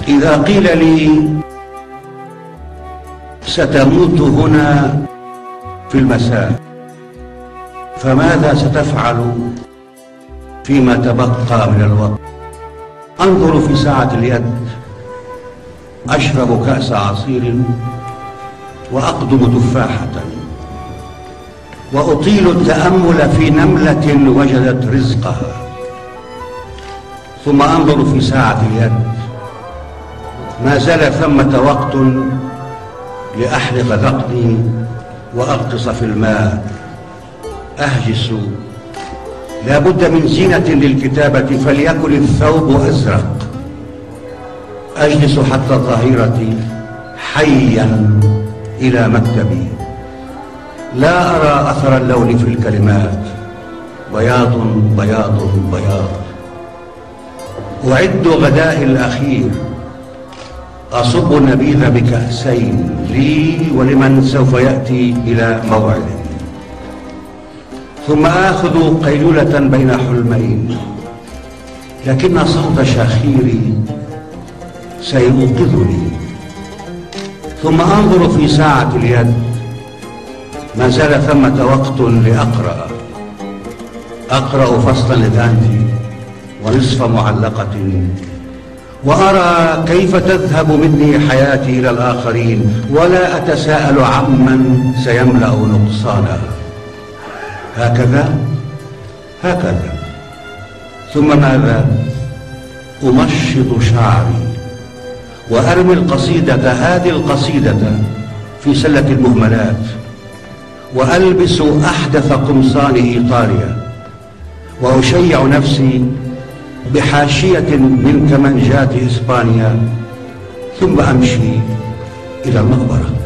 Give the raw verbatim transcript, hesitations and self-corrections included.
إذا قيل لي ستموت هنا في المساء فماذا ستفعل فيما تبقى من الوقت؟ أنظر في ساعة اليد، أشرب كأس عصير وأقدم تفاحة، وأطيل التأمل في نملة وجدت رزقها، ثم أنظر في ساعة اليد، ما زال ثمة وقت لأحرق ذقني وأغطس في الماء، أهجس، لا بد من زينة للكتابة فليكن الثوب أزرق، أجلس حتى الظهيرة حيا إلى مكتبي، لا أرى أثر اللون في الكلمات، بياض بياض بياض. أعد غدائي الأخير، أصب النبيذ بكأسين لي ولمن سوف يأتي إلى موعد، ثم آخذ قيلولة بين حلمين، لكن صوت شخيري سيوقظني، ثم أنظر في ساعة اليد، ما زال ثمة وقت لأقرأ، أقرأ فصلا لدانتي ونصف معلقة، وأرى كيف تذهب مني حياتي إلى الآخرين، ولا أتساءل عمن سيملأ نقصانها. هكذا هكذا ثم ماذا؟ أمشط شعري وأرمي القصيدة، هذه القصيدة، في سلة المهملات، وألبس أحدث قمصان إيطاليا، وأشيع نفسي بحاشية من كمانجات إسبانيا، ثم أمشي إلى المقبرة.